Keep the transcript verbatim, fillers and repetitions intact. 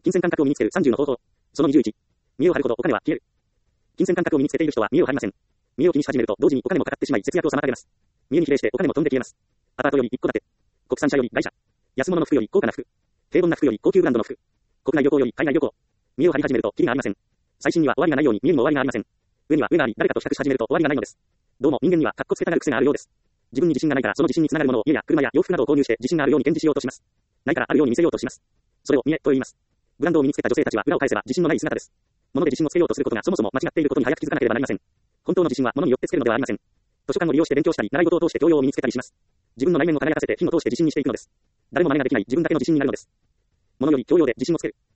金銭感覚を身につけるさんじゅうの方法。そのにじゅういち。見栄を張るほどお金は消える。金銭感覚を身につけている人は見栄を張りません。見栄を気にし始めると同時にお金もかかってしまい節約を妨げます。見栄に比例してお金も飛んで消えます。アパートより一戸建て。国産車より外車。安物の服より高価な服。平凡な服より高級ブランドの服。国内旅行より海外旅行。見栄を張り始めるとキリがありません。最新には終わりがないように見栄にも終わりがありません。上には上があり、誰かと比較し始めると終わりがないのです。どうも人間にはカッコつけたがる癖があるようです。自分に自信がないからその自信につながるものを家や車や洋服などを購入して自信があるように展示しようとします。ないからあるように見せようとします。それを見栄と言います。ブランドを身につけた女性たちは裏を返せば自信のない姿です。物で自信をつけようとすることがそもそも間違っていることに早く気づかなければなりません。本当の自信は物によってつけるのではありません。図書館を利用して勉強したり、習い事を通して教養を身につけたりします。自分の内面を輝かせて火を通して自信にしていくのです。誰も真似ができない自分だけの自信になるのです。物より教養で自信をつける。